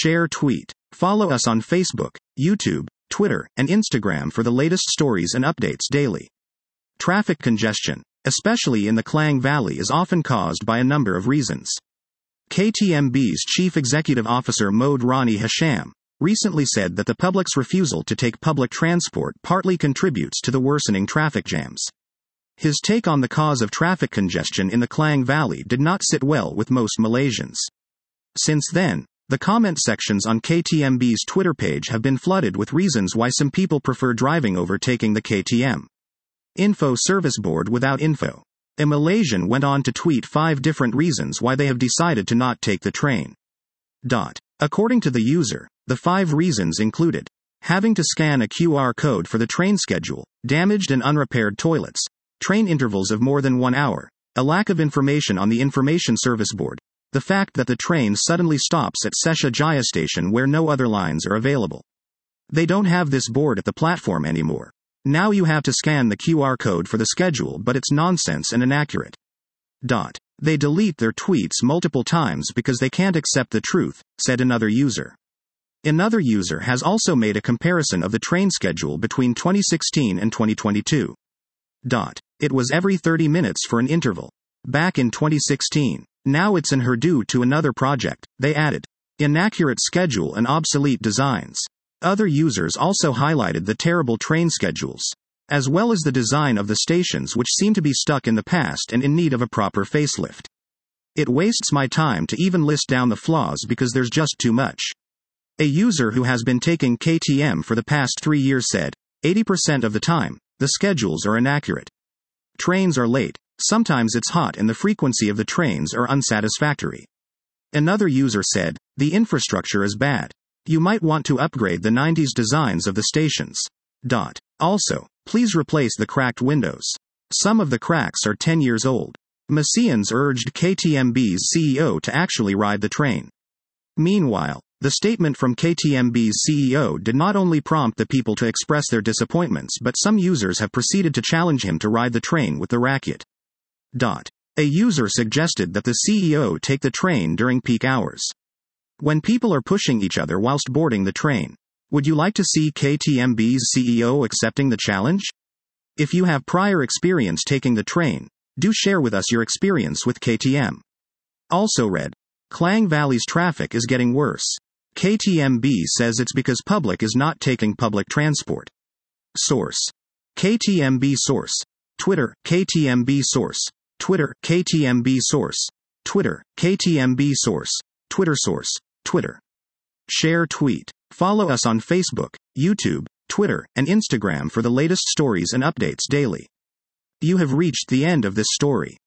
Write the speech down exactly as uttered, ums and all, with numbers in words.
Share tweet. Follow us on Facebook, YouTube, Twitter, and Instagram for the latest stories and updates daily. Traffic congestion, especially in the Klang Valley, is often caused by a number of reasons. K T M B's Chief Executive Officer Mohd Rani Hasham recently said that the public's refusal to take public transport partly contributes to the worsening traffic jams. His take on the cause of traffic congestion in the Klang Valley did not sit well with most Malaysians. Since then, the comment sections on K T M B's Twitter page have been flooded with reasons why some people prefer driving over taking the K T M. Info Service Board without info. A Malaysian went on to tweet five different reasons why they have decided to not take the train. Dot. According to the user, the five reasons included having to scan a Q R code for the train schedule, damaged and unrepaired toilets, train intervals of more than one hour, a lack of information on the Information Service Board, the fact that the train suddenly stops at Sesha Jaya Station where no other lines are available. They don't have this board at the platform anymore. Now you have to scan the Q R code for the schedule, but it's nonsense and inaccurate. Dot. They delete their tweets multiple times because they can't accept the truth, said another user. Another user has also made a comparison of the train schedule between twenty sixteen and twenty twenty-two. Dot. It was every thirty minutes for an interval. Back in twenty sixteen. Now it's in her due to another project, they added. Inaccurate schedule and obsolete designs. Other users also highlighted the terrible train schedules, as well as the design of the stations, which seem to be stuck in the past and in need of a proper facelift. It wastes my time to even list down the flaws because there's just too much. A user who has been taking K T M for the past three years said, eighty percent of the time, the schedules are inaccurate. Trains are late, sometimes it's hot and the frequency of the trains are unsatisfactory. Another user said, the infrastructure is bad. You might want to upgrade the nineties designs of the stations. Dot. Also, please replace the cracked windows. Some of the cracks are ten years old. Malaysians urged K T M B's C E O to actually ride the train. Meanwhile, the statement from K T M B's C E O did not only prompt the people to express their disappointments, but some users have proceeded to challenge him to ride the train with the rakyat. Dot. A user suggested that the C E O take the train during peak hours. When people are pushing each other whilst boarding the train. Would you like to see K T M B's C E O accepting the challenge? If you have prior experience taking the train, do share with us your experience with K T M. Also read. Klang Valley's traffic is getting worse. K T M B says it's because public is not taking public transport. Source. K T M B source. Twitter, K T M B source. Twitter, K T M B source. Twitter, K T M B source. Twitter source. Twitter. Share tweet. Follow us on Facebook, YouTube, Twitter, and Instagram for the latest stories and updates daily. You have reached the end of this story.